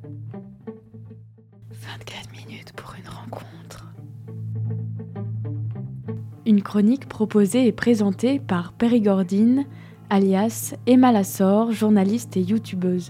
24 minutes pour une rencontre. Une chronique proposée et présentée par Périgordine, alias Emma Lassor, journaliste et youtubeuse.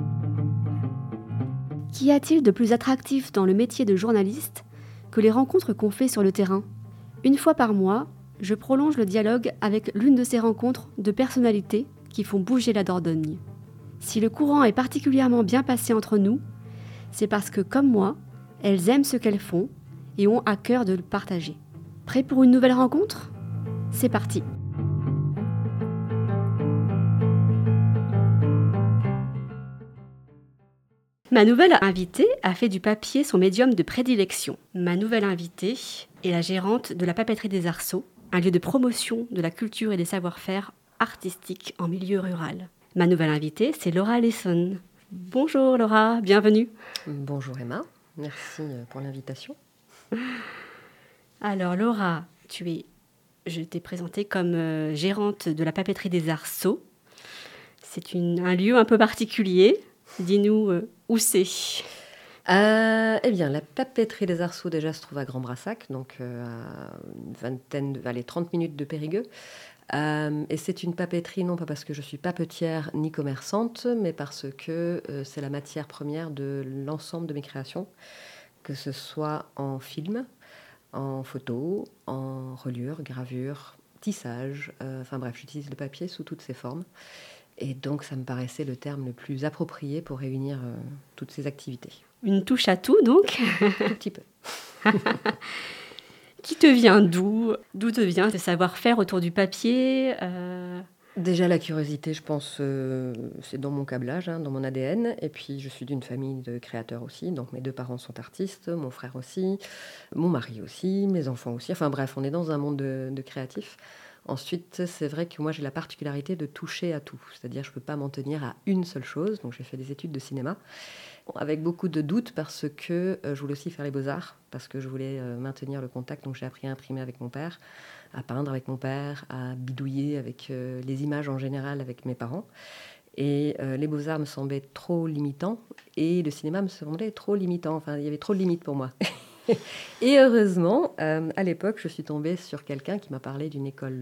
Qu'y a-t-il de plus attractif dans le métier de journaliste que les rencontres qu'on fait sur le terrain ? Une fois par mois, je prolonge le dialogue avec l'une de ces rencontres de personnalités qui font bouger la Dordogne. Si le courant est particulièrement bien passé entre nous, c'est parce que, comme moi, elles aiment ce qu'elles font et ont à cœur de le partager. Prêt pour une nouvelle rencontre ? C'est parti. Ma nouvelle invitée a fait du papier son médium de prédilection. Ma nouvelle invitée est la gérante de la papeterie des Arceaux, un lieu de promotion de la culture et des savoir-faire artistiques en milieu rural. Ma nouvelle invitée, c'est Laura Lesson. Bonjour Laura, bienvenue. Bonjour Emma, merci pour l'invitation. Alors Laura, je t'ai présentée comme gérante de la papeterie des Arceaux. C'est un lieu un peu particulier. Dis-nous où c'est. Eh bien, la papeterie des Arceaux déjà se trouve à Grand-Brassac, donc à une 30 minutes de Périgueux. Et c'est une papeterie, non pas parce que je suis papetière ni commerçante, mais parce que c'est la matière première de l'ensemble de mes créations, que ce soit en film, en photo, en reliure, gravure, tissage, enfin bref, j'utilise le papier sous toutes ses formes. Et donc, ça me paraissait le terme le plus approprié pour réunir toutes ces activités. Une touche à tout, donc. Tout petit peu. Qui te vient d'où ? D'où te vient ce savoir-faire autour du papier ? Déjà, la curiosité, je pense, c'est dans mon câblage, dans mon ADN. Et puis, je suis d'une famille de créateurs aussi. Donc, mes 2 parents sont artistes, mon frère aussi, mon mari aussi, mes enfants aussi. Enfin bref, on est dans un monde de créatifs. Ensuite, c'est vrai que moi, j'ai la particularité de toucher à tout. C'est-à-dire, je ne peux pas m'en tenir à une seule chose. Donc, j'ai fait des études de cinéma avec beaucoup de doutes parce que je voulais aussi faire les beaux-arts, parce que je voulais maintenir le contact. Donc, j'ai appris à imprimer avec mon père, à peindre avec mon père, à bidouiller avec les images en général avec mes parents. Et les beaux-arts me semblaient trop limitants et le cinéma me semblait trop limitant. Enfin, il y avait trop de limites pour moi. Et heureusement, à l'époque, je suis tombée sur quelqu'un qui m'a parlé d'une école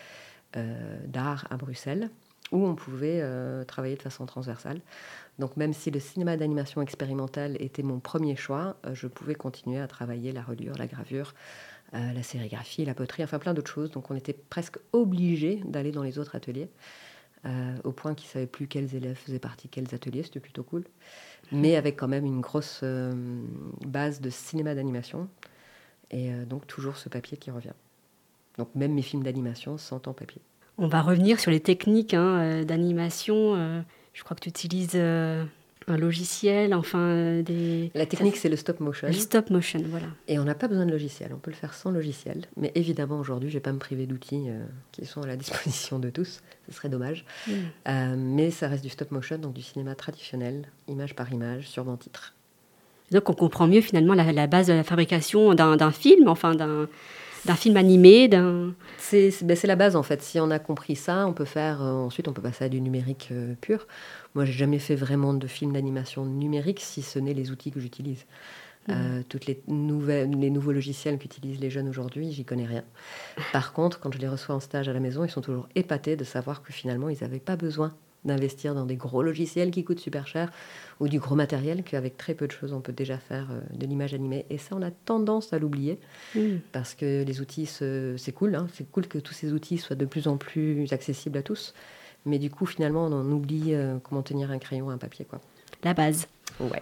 d'art à Bruxelles où on pouvait travailler de façon transversale. Donc même si le cinéma d'animation expérimentale était mon premier choix, je pouvais continuer à travailler la reliure, la gravure, la sérigraphie, la poterie, enfin plein d'autres choses. Donc on était presque obligés d'aller dans les autres ateliers, au point qu'ils ne savaient plus quels élèves faisaient partie de quels ateliers, c'était plutôt cool. Mais avec quand même une grosse base de cinéma d'animation. Et donc toujours ce papier qui revient. Donc même mes films d'animation sont en papier. On va revenir sur les techniques d'animation. Je crois que tu utilises un logiciel, La technique, c'est le stop motion. Le stop motion, voilà. Et on n'a pas besoin de logiciel, on peut le faire sans logiciel. Mais évidemment, aujourd'hui, je ne vais pas me priver d'outils qui sont à la disposition de tous. Ce serait dommage. Mais ça reste du stop motion, donc du cinéma traditionnel, image par image, sur mon titre. Donc on comprend mieux finalement la base de la fabrication d'un film, d'un film animé, C'est la base en fait. Si on a compris ça, on peut faire ensuite on peut passer à du numérique pur. Moi, j'ai jamais fait vraiment de film d'animation numérique, si ce n'est les outils que j'utilise. Toutes les nouveaux logiciels qu'utilisent les jeunes aujourd'hui, j'y connais rien. Par contre, quand je les reçois en stage à la maison, ils sont toujours épatés de savoir que finalement, ils n'avaient pas besoin d'investir dans des gros logiciels qui coûtent super cher ou du gros matériel, qu'avec très peu de choses, on peut déjà faire de l'image animée. Et ça, on a tendance à l'oublier parce que les outils, c'est cool. C'est cool que tous ces outils soient de plus en plus accessibles à tous. Mais du coup, finalement, on oublie comment tenir un crayon et un papier, quoi. La base. Ouais.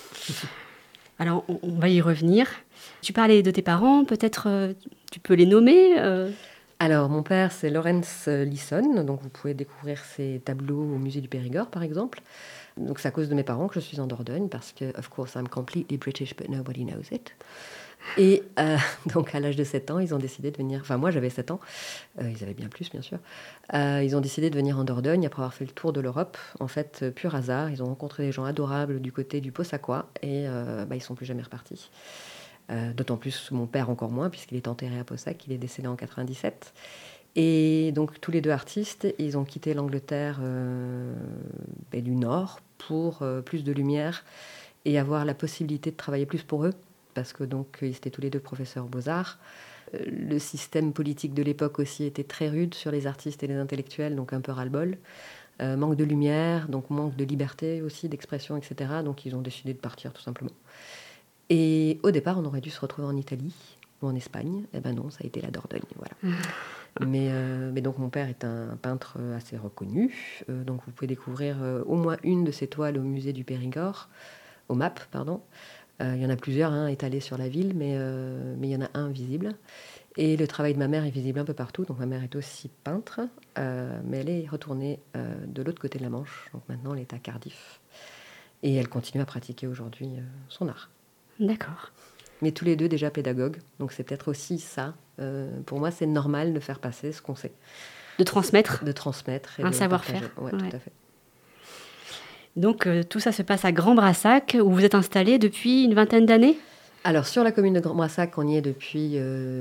Alors, on va y revenir. Tu parlais de tes parents, peut-être tu peux les nommer Alors, mon père, c'est Laurens Lisson, donc vous pouvez découvrir ses tableaux au musée du Périgord, par exemple. Donc, c'est à cause de mes parents que je suis en Dordogne, parce que, of course, I'm completely British, but nobody knows it. Et donc, à l'âge de 7 ans, ils ont décidé de venir... Enfin, moi, j'avais 7 ans. Ils avaient bien plus, bien sûr. Ils ont décidé de venir en Dordogne après avoir fait le tour de l'Europe. En fait, pur hasard. Ils ont rencontré des gens adorables du côté du Possacois et ils ne sont plus jamais repartis. D'autant plus mon père encore moins, puisqu'il est enterré à Possac. Il est décédé en 97. Et donc, tous les deux artistes, ils ont quitté l'Angleterre du Nord pour plus de lumière et avoir la possibilité de travailler plus pour eux, parce que donc ils étaient tous les deux professeurs aux Beaux-Arts. Le système politique de l'époque aussi était très rude sur les artistes et les intellectuels, donc un peu ras-le-bol. Manque de lumière, donc manque de liberté aussi, d'expression, etc. Donc ils ont décidé de partir tout simplement. Et au départ, on aurait dû se retrouver en Italie ou en Espagne. Eh ben non, ça a été la Dordogne, voilà. Mais donc mon père est un peintre assez reconnu. Donc vous pouvez découvrir au moins une de ses toiles au musée du Périgord, au MAP, pardon. Il y en a plusieurs étalés sur la ville, mais il y en a un visible. Et le travail de ma mère est visible un peu partout. Donc ma mère est aussi peintre, mais elle est retournée de l'autre côté de la Manche. Donc maintenant, elle est à Cardiff. Et elle continue à pratiquer aujourd'hui son art. D'accord. Mais tous les deux déjà pédagogues. Donc c'est peut-être aussi ça. Pour moi, c'est normal de faire passer ce qu'on sait. De transmettre. De transmettre. Et un de savoir-faire. Ouais, tout à fait. Donc tout ça se passe à Grand Brassac, où vous êtes installé depuis une vingtaine d'années ? Alors sur la commune de Grand Brassac, on y est depuis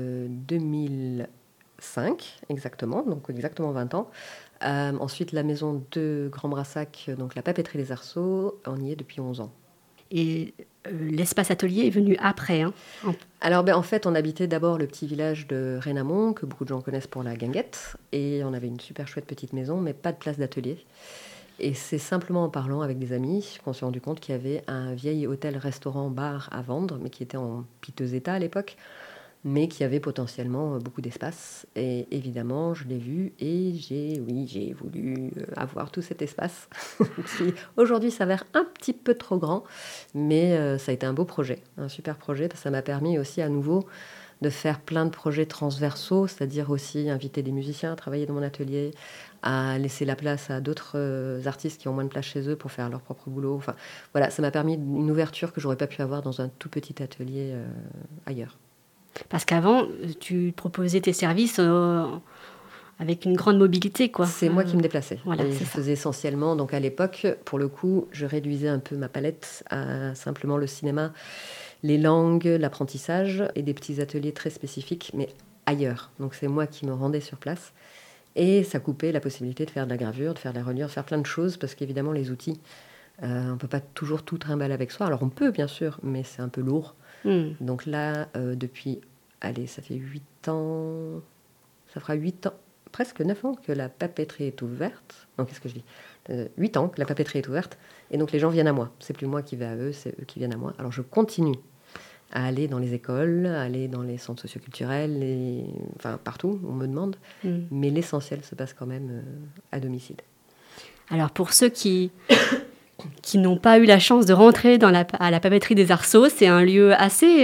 2005, exactement, donc exactement 20 ans. Ensuite, la maison de Grand Brassac, donc la papeterie des Arceaux, on y est depuis 11 ans. Et l'espace atelier est venu après. Alors en fait, on habitait d'abord le petit village de Rénamont, que beaucoup de gens connaissent pour la guinguette, et on avait une super chouette petite maison, mais pas de place d'atelier. Et c'est simplement en parlant avec des amis qu'on s'est rendu compte qu'il y avait un vieil hôtel-restaurant-bar à vendre, mais qui était en piteux état à l'époque, mais qui avait potentiellement beaucoup d'espace. Et évidemment, je l'ai vu et j'ai voulu avoir tout cet espace, qui aujourd'hui s'avère un petit peu trop grand, mais ça a été un beau projet, un super projet, parce que ça m'a permis aussi à nouveau de faire plein de projets transversaux, c'est-à-dire aussi inviter des musiciens à travailler dans mon atelier, à laisser la place à d'autres artistes qui ont moins de place chez eux pour faire leur propre boulot. Enfin, voilà, ça m'a permis une ouverture que j'aurais pas pu avoir dans un tout petit atelier ailleurs. Parce qu'avant, tu proposais tes services avec une grande mobilité, quoi. C'est moi qui me déplaçais. Voilà, et je faisais essentiellement, donc à l'époque, pour le coup, je réduisais un peu ma palette à simplement le cinéma, les langues, l'apprentissage et des petits ateliers très spécifiques, mais ailleurs. Donc c'est moi qui me rendais sur place. Et ça coupait la possibilité de faire de la gravure, de faire de la reliure, de faire plein de choses, parce qu'évidemment, les outils, on ne peut pas toujours tout trimballer avec soi. Alors on peut, bien sûr, mais c'est un peu lourd. Donc là, depuis, ça fait 8 ans, ça fera 8 ans, presque 9 ans que la papeterie est ouverte. Non, qu'est-ce que je dis 8 ans que la papeterie est ouverte. Et donc les gens viennent à moi. C'est plus moi qui vais à eux, c'est eux qui viennent à moi. Alors je continue à aller dans les écoles, à aller dans les centres socioculturels, enfin partout, on me demande. Mais l'essentiel se passe quand même à domicile. Alors pour ceux qui n'ont pas eu la chance de rentrer à la papeterie des Arceaux, c'est un lieu assez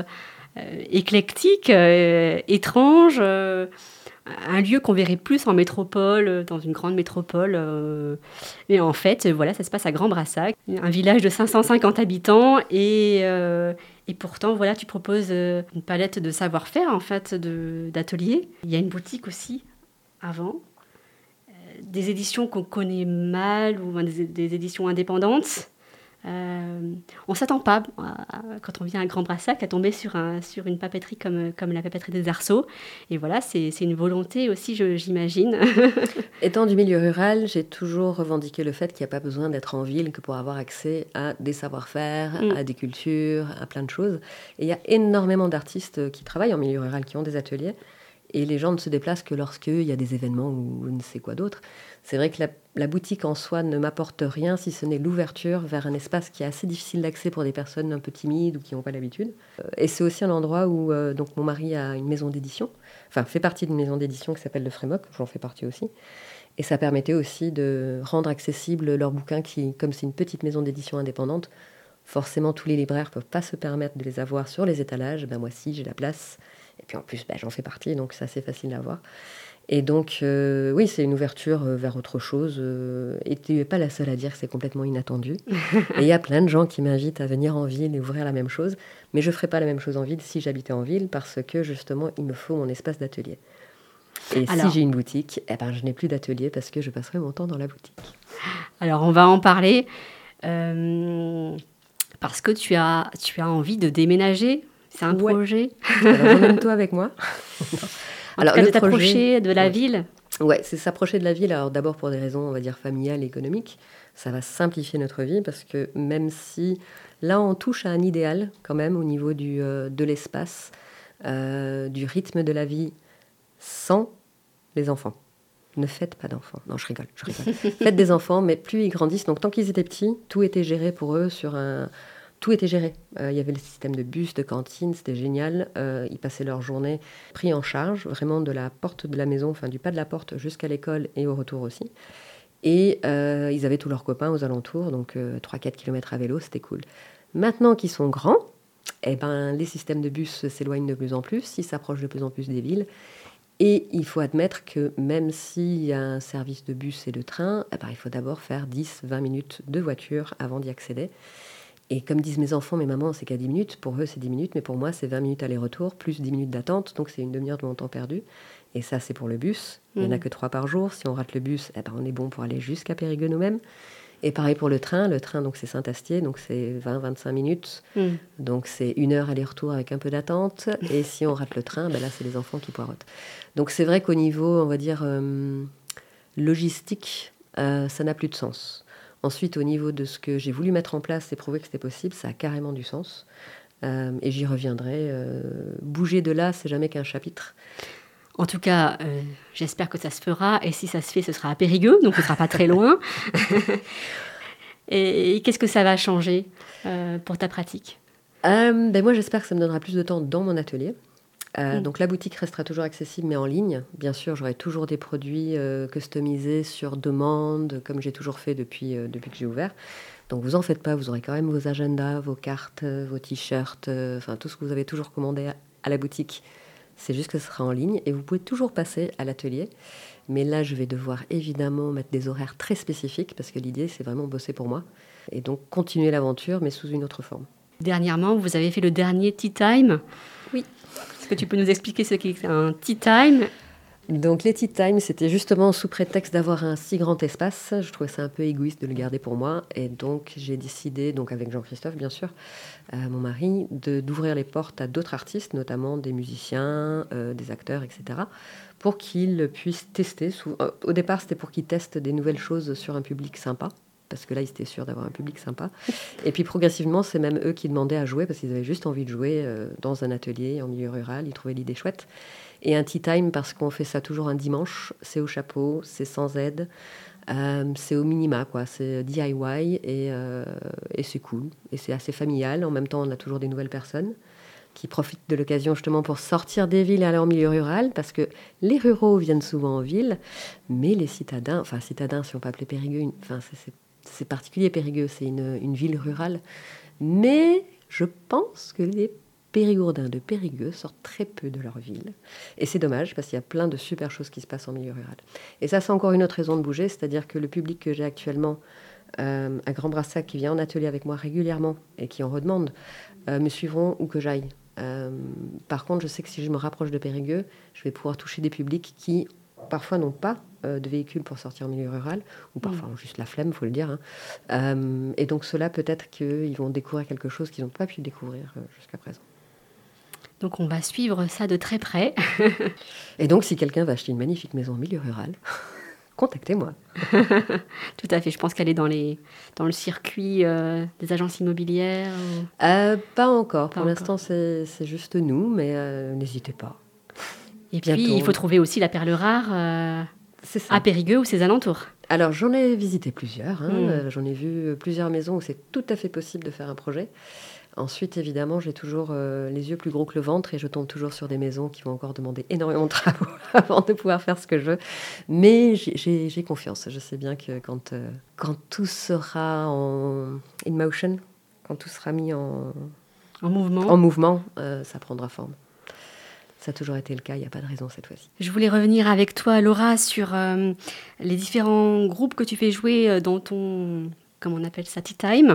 éclectique, étrange, un lieu qu'on verrait plus en métropole, dans une grande métropole. Et en fait, voilà, ça se passe à Grand Brassac, un village de 550 habitants. Et pourtant, voilà, tu proposes une palette de savoir-faire, en fait, d'ateliers. Il y a une boutique aussi, avant. Des éditions qu'on connaît mal, ou des éditions indépendantes. On ne s'attend pas, quand on vient à Grand Brassac, à tomber sur une papeterie comme la papeterie des Arceaux. Et voilà, c'est une volonté aussi, j'imagine. Étant du milieu rural, j'ai toujours revendiqué le fait qu'il n'y a pas besoin d'être en ville que pour avoir accès à des savoir-faire, à des cultures, à plein de choses. Et il y a énormément d'artistes qui travaillent en milieu rural, qui ont des ateliers. Et les gens ne se déplacent que lorsqu'il y a des événements ou je ne sais quoi d'autre. C'est vrai que la boutique en soi ne m'apporte rien, si ce n'est l'ouverture vers un espace qui est assez difficile d'accès pour des personnes un peu timides ou qui n'ont pas l'habitude. Et c'est aussi un endroit où donc mon mari a une maison d'édition, enfin fait partie d'une maison d'édition qui s'appelle Le Frémoc, j'en fais partie aussi. Et ça permettait aussi de rendre accessible leurs bouquins qui, comme c'est une petite maison d'édition indépendante, forcément tous les libraires ne peuvent pas se permettre de les avoir sur les étalages. Ben moi si, j'ai la place. Et puis en plus, j'en fais partie, donc c'est assez facile à voir. Et donc, oui, c'est une ouverture vers autre chose. Et tu n'es pas la seule à dire que c'est complètement inattendu. Et il y a plein de gens qui m'invitent à venir en ville et ouvrir la même chose. Mais je ne ferais pas la même chose en ville si j'habitais en ville, parce que justement, il me faut mon espace d'atelier. Et alors, si j'ai une boutique, je n'ai plus d'atelier parce que je passerai mon temps dans la boutique. Alors, on va en parler. Parce que tu as envie de déménager. C'est un projet. Alors, emmène-toi avec moi. Alors, de t'approcher de la ville. Ouais, c'est s'approcher de la ville. Alors d'abord pour des raisons, on va dire, familiales et économiques. Ça va simplifier notre vie parce que même si là, on touche à un idéal quand même au niveau de l'espace, du rythme de la vie sans les enfants. Ne faites pas d'enfants. Non, je rigole. Faites des enfants, mais plus ils grandissent. Donc, tant qu'ils étaient petits, tout était géré pour eux Tout était géré. Il y avait le système de bus, de cantine, c'était génial. Ils passaient leur journée pris en charge, vraiment de la porte de la maison, enfin du pas de la porte jusqu'à l'école et au retour aussi. Et ils avaient tous leurs copains aux alentours, donc 3-4 km à vélo, c'était cool. Maintenant qu'ils sont grands, les systèmes de bus s'éloignent de plus en plus, ils s'approchent de plus en plus des villes. Et il faut admettre que même s'il y a un service de bus et de train, il faut d'abord faire 10-20 minutes de voiture avant d'y accéder. Et comme disent mes enfants, mes mamans, c'est qu'à 10 minutes. Pour eux, c'est 10 minutes, mais pour moi, c'est 20 minutes aller-retour, plus 10 minutes d'attente. Donc, c'est une demi-heure de mon temps perdu. Et ça, c'est pour le bus. Il n'y en a que 3 par jour. Si on rate le bus, on est bon pour aller jusqu'à Périgueux nous-mêmes. Et pareil pour le train. Le train, donc, c'est Saint-Astier, donc c'est 20-25 minutes. Donc, c'est 1 heure aller-retour avec un peu d'attente. Et si on rate le train, là, c'est les enfants qui poireautent. Donc, c'est vrai qu'au niveau, on va dire, logistique, ça n'a plus de sens. Ensuite, au niveau de ce que j'ai voulu mettre en place et prouver que c'était possible, ça a carrément du sens. Et j'y reviendrai. Bouger de là, c'est jamais qu'un chapitre. En tout cas, j'espère que ça se fera. Et si ça se fait, ce sera à Périgueux, donc ce ne sera pas très loin. Et qu'est-ce que ça va changer pour ta pratique ? Moi, j'espère que ça me donnera plus de temps dans mon atelier. Donc la boutique restera toujours accessible, mais en ligne. Bien sûr, j'aurai toujours des produits customisés sur demande, comme j'ai toujours fait depuis que j'ai ouvert. Donc vous en faites pas, vous aurez quand même vos agendas, vos cartes, vos t-shirts, tout ce que vous avez toujours commandé à la boutique. C'est juste que ce sera en ligne et vous pouvez toujours passer à l'atelier. Mais là, je vais devoir évidemment mettre des horaires très spécifiques parce que l'idée, c'est vraiment bosser pour moi. Et donc continuer l'aventure, mais sous une autre forme. Dernièrement, vous avez fait le dernier Tea Time. Oui. Est-ce que tu peux nous expliquer ce qu'est un Tea Time ? Donc les Tea Time, c'était justement sous prétexte d'avoir un si grand espace. Je trouvais ça un peu égoïste de le garder pour moi. Et donc j'ai décidé, donc avec Jean-Christophe bien sûr, mon mari, d'ouvrir les portes à d'autres artistes, notamment des musiciens, des acteurs, etc., pour qu'ils puissent tester. Au départ, c'était pour qu'ils testent des nouvelles choses sur un public sympa. Parce que là, ils étaient sûrs d'avoir un public sympa. Et puis, progressivement, c'est même eux qui demandaient à jouer, parce qu'ils avaient juste envie de jouer dans un atelier en milieu rural. Ils trouvaient l'idée chouette. Et un tea time, parce qu'on fait ça toujours un dimanche. C'est au chapeau, c'est sans aide. C'est au minima, quoi. C'est DIY et c'est cool. Et c'est assez familial. En même temps, on a toujours des nouvelles personnes qui profitent de l'occasion justement pour sortir des villes et aller en milieu rural, parce que les ruraux viennent souvent en ville, mais les citadins si on peut appeler Périgueux, c'est particulier Périgueux, c'est une ville rurale, mais je pense que les Périgourdins de Périgueux sortent très peu de leur ville. Et c'est dommage, parce qu'il y a plein de super choses qui se passent en milieu rural. Et ça, c'est encore une autre raison de bouger, c'est-à-dire que le public que j'ai actuellement à Grand Brassac, qui vient en atelier avec moi régulièrement et qui en redemande, me suivront où que j'aille. Par contre, je sais que si je me rapproche de Périgueux, je vais pouvoir toucher des publics qui, parfois, n'ont pas de véhicule pour sortir en milieu rural, ou parfois ont juste la flemme, il faut le dire. Et donc, ceux-là, peut-être qu'ils vont découvrir quelque chose qu'ils n'ont pas pu découvrir jusqu'à présent. Donc, on va suivre ça de très près. Et donc, si quelqu'un va acheter une magnifique maison en milieu rural, contactez-moi. Tout à fait. Je pense qu'elle est dans le circuit des agences immobilières. Pas encore. Pour l'instant, c'est juste nous, mais n'hésitez pas. Et bientôt. Puis, il faut trouver aussi la perle rare à Périgueux ou ses alentours. Alors, j'en ai visité plusieurs. J'en ai vu plusieurs maisons où c'est tout à fait possible de faire un projet. Ensuite, évidemment, j'ai toujours les yeux plus gros que le ventre et je tombe toujours sur des maisons qui vont encore demander énormément de travaux avant de pouvoir faire ce que je veux. Mais j'ai confiance. Je sais bien que quand tout sera in motion, quand tout sera mis en mouvement, ça prendra forme. Ça a toujours été le cas, il n'y a pas de raison cette fois-ci. Je voulais revenir avec toi, Laura, sur les différents groupes que tu fais jouer dans ton, comment on appelle ça, Tea Time.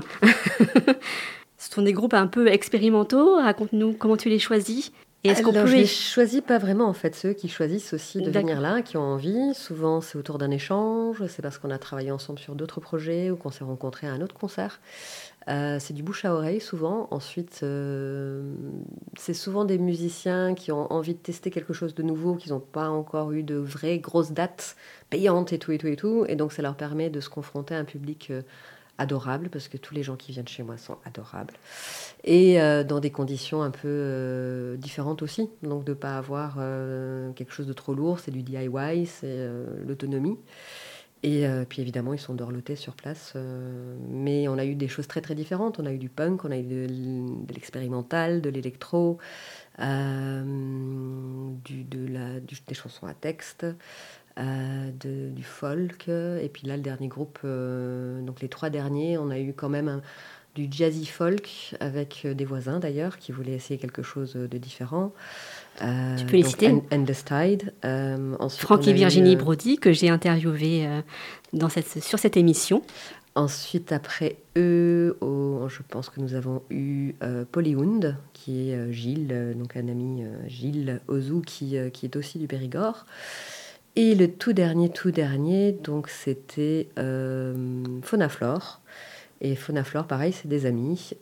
Ce sont des groupes un peu expérimentaux. Raconte-nous comment tu les choisis. Et est-ce qu'on peut... Je les choisis pas vraiment, en fait. Ceux qui choisissent aussi de venir là, qui ont envie. Souvent, c'est autour d'un échange. C'est parce qu'on a travaillé ensemble sur d'autres projets ou qu'on s'est rencontrés à un autre concert. C'est du bouche à oreille souvent. Ensuite, c'est souvent des musiciens qui ont envie de tester quelque chose de nouveau, qui n'ont pas encore eu de vraies grosses dates payantes et tout. Et donc, ça leur permet de se confronter à un public adorable, parce que tous les gens qui viennent chez moi sont adorables. Et dans des conditions un peu différentes aussi. Donc, de ne pas avoir quelque chose de trop lourd. C'est du DIY, c'est l'autonomie. Et puis évidemment, ils sont dorlotés sur place. Mais on a eu des choses très très différentes. On a eu du punk, on a eu de l'expérimental, de l'électro, des chansons à texte, du folk. Et puis là, le dernier groupe, donc les 3 derniers, on a eu quand même du jazzy folk avec des voisins d'ailleurs qui voulaient essayer quelque chose de différent. Tu peux les citer? Undestide. Franck et Virginie Brody, que j'ai interviewé sur cette émission. Ensuite, après eux, je pense que nous avons eu Polyhound, qui est Gilles, donc un ami Gilles Ozou, qui est aussi du Périgord. Et le tout dernier, donc c'était Fauna Flore. Et Fauna Flore, pareil, c'est des amis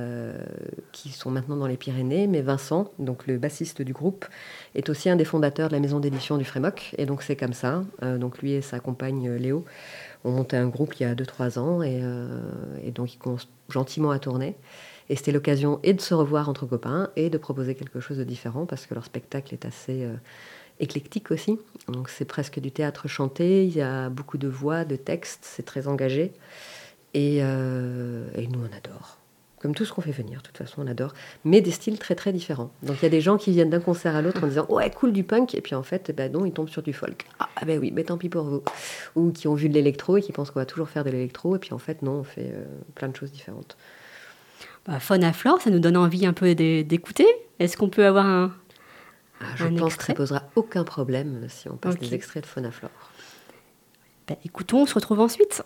qui sont maintenant dans les Pyrénées. Mais Vincent, donc le bassiste du groupe, est aussi un des fondateurs de la maison d'édition du Frémoc. Et donc c'est comme ça. Donc lui et sa compagne Léo ont monté un groupe il y a 2-3 ans. Et donc ils commencent gentiment à tourner. Et c'était l'occasion et de se revoir entre copains et de proposer quelque chose de différent, parce que leur spectacle est assez éclectique aussi. Donc c'est presque du théâtre chanté. Il y a beaucoup de voix, de textes. C'est très engagé. Et nous, on adore. Comme tout ce qu'on fait venir, de toute façon, on adore. Mais des styles très, très différents. Donc, il y a des gens qui viennent d'un concert à l'autre en disant « Ouais, cool du punk ». Et puis, en fait, non, ils tombent sur du folk. « Ah, ben oui, tant pis pour vous ». Ou qui ont vu de l'électro et qui pensent qu'on va toujours faire de l'électro. Et puis, en fait, non, on fait plein de choses différentes. Fauna Flore, ça nous donne envie un peu d'écouter. Est-ce qu'on peut avoir un Je pense que ça ne posera aucun problème si on passe des extraits de Fauna Flore. Écoutons, on se retrouve ensuite.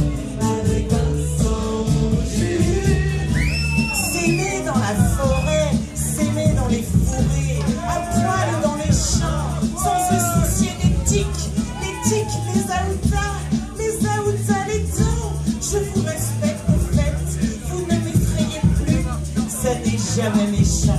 Dans la forêt n'est jamais méchant.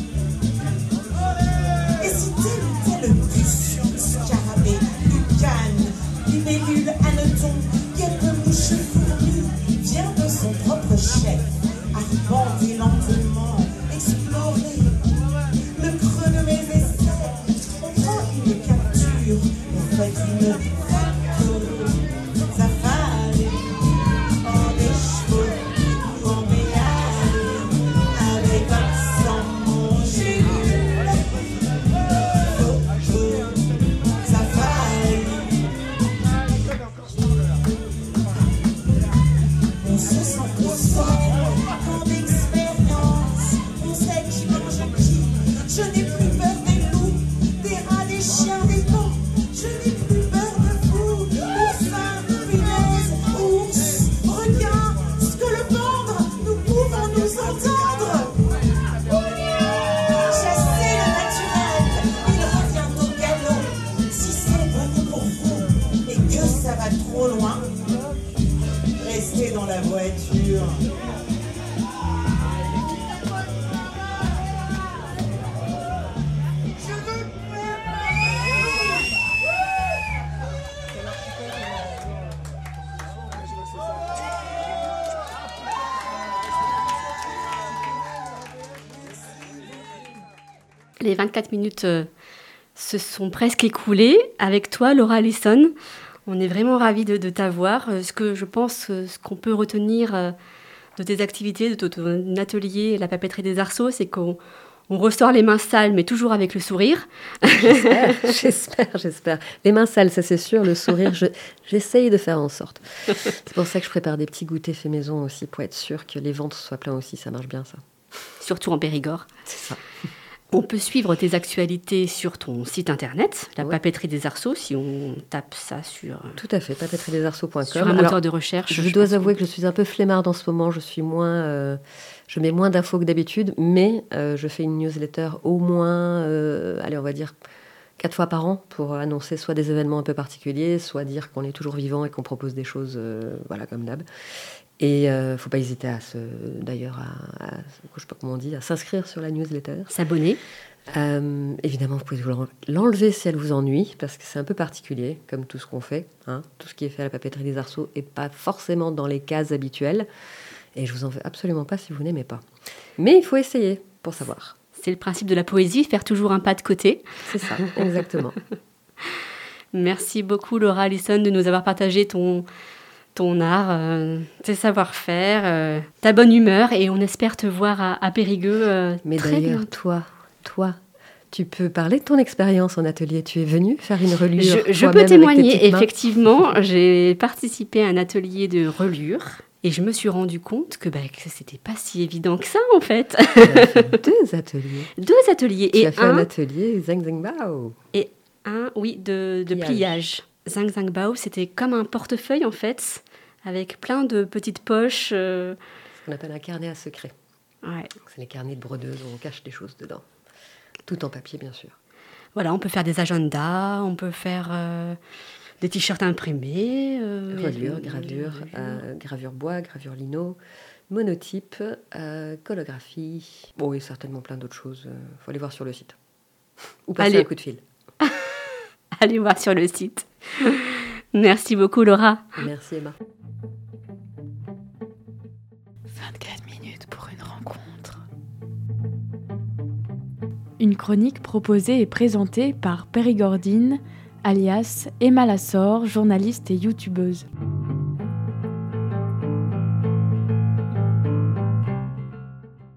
Et si tel bus, scarabée, lucane, libellule, hanneton, guêpe-mouche, fourmi, vient de son propre chef, arpenter lentement, explorer le creux de mes aisselles. On prend une capture, on fait une photo, safari, en écheveau ou en béal, avec accent mon Jules. Photo, safari. On se sent plus fort qu'en expérience. On sait qui mange qui. Je n'ai plus peur des loups, des rats, des chiens, des pans. Je n'ai plus peur de vous, dauphins, punaises, ours, requins, scolopendres. Nous pouvons nous entendre. Chassez le naturel, il revient au galop. Si c'est bon pour vous et que ça va trop loin, restez dans la voiture. Les 24 minutes se sont presque écoulées. Avec toi, Laura Allison, on est vraiment ravis de t'avoir. Ce qu'on peut retenir de tes activités, de ton atelier, la papeterie des arceaux, c'est qu'on ressort les mains sales, mais toujours avec le sourire. J'espère. Les mains sales, ça c'est sûr. Le sourire, j'essaye de faire en sorte. C'est pour ça que je prépare des petits goûters faits maison aussi, pour être sûr que les ventres soient pleins aussi. Ça marche bien, ça. Surtout en Périgord. C'est ça. On peut suivre tes actualités sur ton site internet, la Ouais. papeterie des arceaux, si on tape ça sur Tout à fait, papeteriedesarceaux.com. un moteur de recherche. Je dois avouer que je suis un peu flemmarde en ce moment. Je mets moins d'infos que d'habitude, mais je fais une newsletter au moins, on va dire 4 fois par an pour annoncer soit des événements un peu particuliers, soit dire qu'on est toujours vivant et qu'on propose des choses, comme d'hab. Et faut pas hésiter à je sais pas comment on dit, à s'inscrire sur la newsletter. S'abonner. Évidemment, vous pouvez l'enlever si elle vous ennuie, parce que c'est un peu particulier, comme tout ce qu'on fait. Tout ce qui est fait à la papeterie des arceaux n'est pas forcément dans les cases habituelles. Et je vous en veux absolument pas si vous n'aimez pas. Mais il faut essayer pour savoir. C'est le principe de la poésie, faire toujours un pas de côté. C'est ça, exactement. Merci beaucoup, Laura Allison, de nous avoir partagé ton art, tes savoir-faire, ta bonne humeur. Et on espère te voir à Périgueux Mais très d'ailleurs, bientôt. toi, tu peux parler de ton expérience en atelier. Tu es venue faire une relure. Je peux témoigner, effectivement. J'ai participé à un atelier de relure. Et je me suis rendu compte que c'était pas si évident que ça, en fait. Tu as fait 2 ateliers. 2 ateliers. Tu as fait un atelier Zhang Zhang Bao. Et un, oui, de pliage. Zhang Zhang Bao, c'était comme un portefeuille, en fait, avec plein de petites poches. Ce qu'on appelle un carnet à secret. Ouais. C'est les carnets de brodeuses où on cache des choses dedans. Tout en papier, bien sûr. Voilà, on peut faire des agendas, on peut faire des t-shirts imprimés. Reliure, gravure bois, gravure lino, monotype, colographie. Bon, et certainement plein d'autres choses. Il faut aller voir sur le site. Ou passer un coup de fil. Allez voir sur le site. Merci beaucoup, Laura. Merci, Emma. 24 minutes pour une rencontre. Une chronique proposée et présentée par Périgordine, alias Emma Lassor, journaliste et youtubeuse.